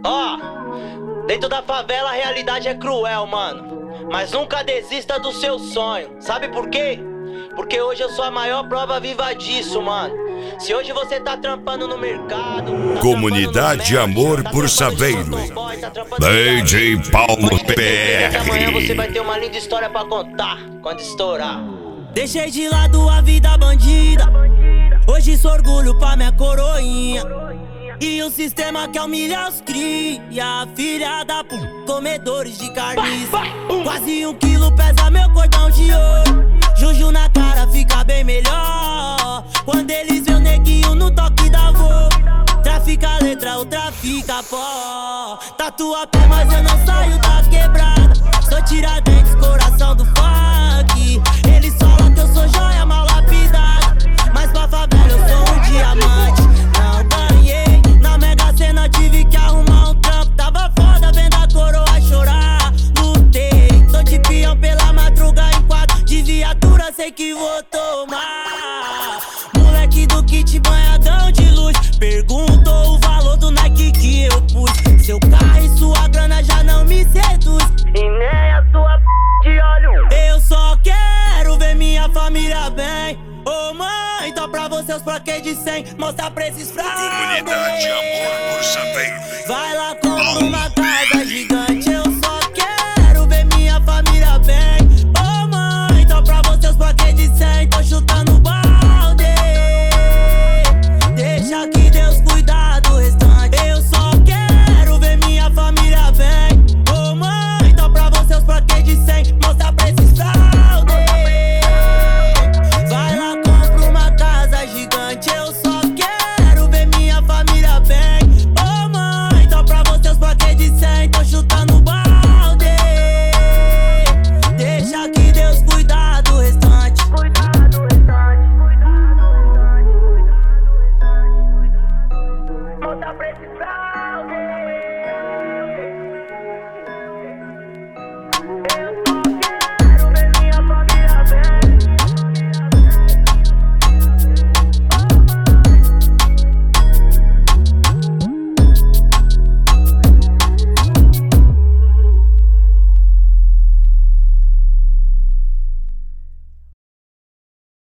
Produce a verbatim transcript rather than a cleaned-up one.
Ó, dentro da favela a realidade é cruel, mano. Mas nunca desista do seu sonho. Sabe por quê? Porque hoje eu sou a maior prova viva disso, mano. Se hoje você tá trampando no mercado, tá Comunidade no Amor tá por Saveiro, motoboy, tá D J Paulo P que amanhã você R. vai ter uma linda história pra contar quando estourar. Deixei de lado a vida bandida, hoje sou orgulho pra minha coroinha. E o sistema quer humilhar os cria, filha da p... comedores de carniça. Quase um quilo pesa meu cordão de ouro, Juju na cara fica bem melhor. Quando eles vê o neguinho no toque da vô, trafica letra ou trafica pó. Tatua pé, mas eu não saio da quebrada. Sou Tiradentes, coração do funk. Eles falam que eu sou joia mal lapidada, mas pra favela eu sou um diamante. Não ganhei, na Mega Sena tive que arrumar um trampo. Tava foda vendo a coroa chorar. Lutei, tô de peão pela madruga em quatro de viatura, sei que vou tomar. Moleque do kit banhadão de luz, perguntou o valor do Nike que eu pus. Seu carro e sua grana já não me seduz, e nem a sua p... de óleo. Eu só quero ver minha família bem. Ô oh, mãe, tô pra você os plaquês de cem. Mostra pra esses fraudes. Comunidade Amor por Saveiro. Vai lá, compra uma